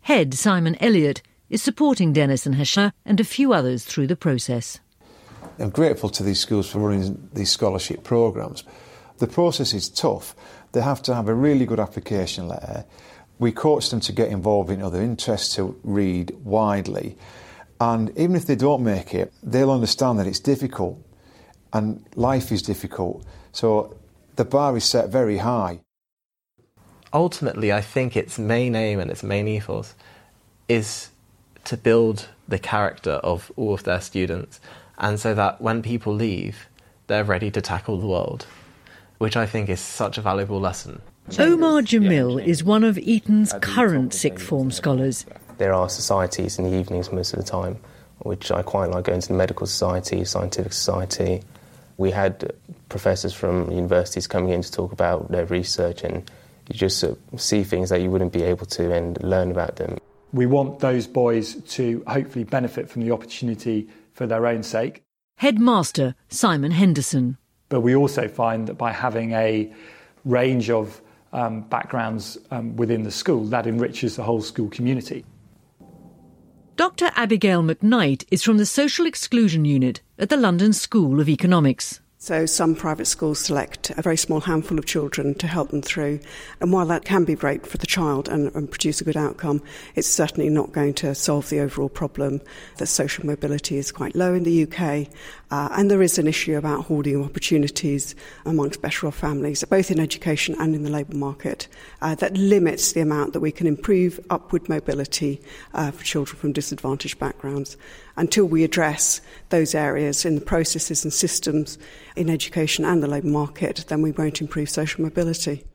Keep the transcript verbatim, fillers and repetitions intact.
Head Simon Elliott is supporting Dennis and Hashna and a few others through the process. I'm grateful to these schools for running these scholarship programmes. The process is tough. They have to have a really good application letter. We coach them to get involved in other interests, to read widely. And even if they don't make it, they'll understand that it's difficult and life is difficult. So the bar is set very high. Ultimately, I think its main aim and its main ethos is to build the character of all of their students, and so that when people leave, they're ready to tackle the world, which I think is such a valuable lesson. Omar Jamil is one of Eton's current sixth form scholars. There are societies in the evenings most of the time, which I quite like, going to the medical society, scientific society. We had professors from universities coming in to talk about their research, and you just sort of see things that you wouldn't be able to and learn about them. We want those boys to hopefully benefit from the opportunity for their own sake. Headmaster Simon Henderson. But we also find that by having a range of um, backgrounds um, within the school, that enriches the whole school community. Doctor Abigail McKnight is from the Social Exclusion Unit at the London School of Economics. So some private schools select a very small handful of children to help them through. And while that can be great for the child and, and produce a good outcome, it's certainly not going to solve the overall problem that social mobility is quite low in the U K. Uh, and there is an issue about hoarding of opportunities amongst better off families, both in education and in the labour market, uh, that limits the amount that we can improve upward mobility uh, for children from disadvantaged backgrounds. Until we address those areas in the processes and systems in education and the labour market, then we won't improve social mobility.